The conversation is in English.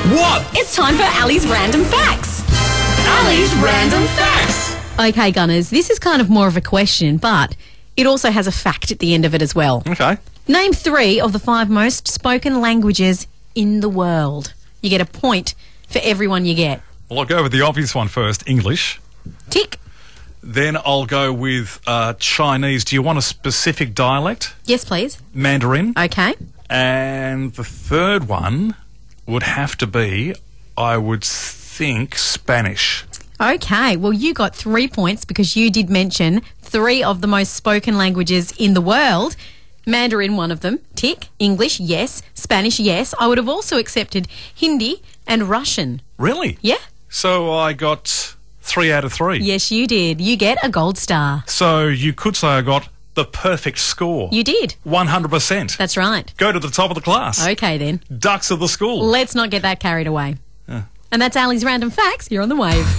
What? It's time for Ali's Random Facts. Ali's Random Facts. Okay, Gunners, this is kind of more of a question, but it also has a fact at the end of it as well. Okay. Name 3 of the 5 most spoken languages in the world. You get a point for everyone you get. Well, I'll go with the obvious one first, English. Tick. Then I'll go with Chinese. Do you want a specific dialect? Yes, please. Mandarin. Okay. And the third one would have to be, I would think, Spanish. Okay, well, you got 3 points because you did mention 3 of the most spoken languages in the world. Mandarin, one of them. Tick. English, yes. Spanish, yes. I would have also accepted Hindi and Russian. Really? Yeah? So I got 3 out of 3. Yes, you did. You get a gold star. So you could say I got the perfect score. You did. 100%. That's right. Go to the top of the class. Okay, then. Ducks of the school. Let's not get that carried away. And that's Ali's Random Facts here on The Wave.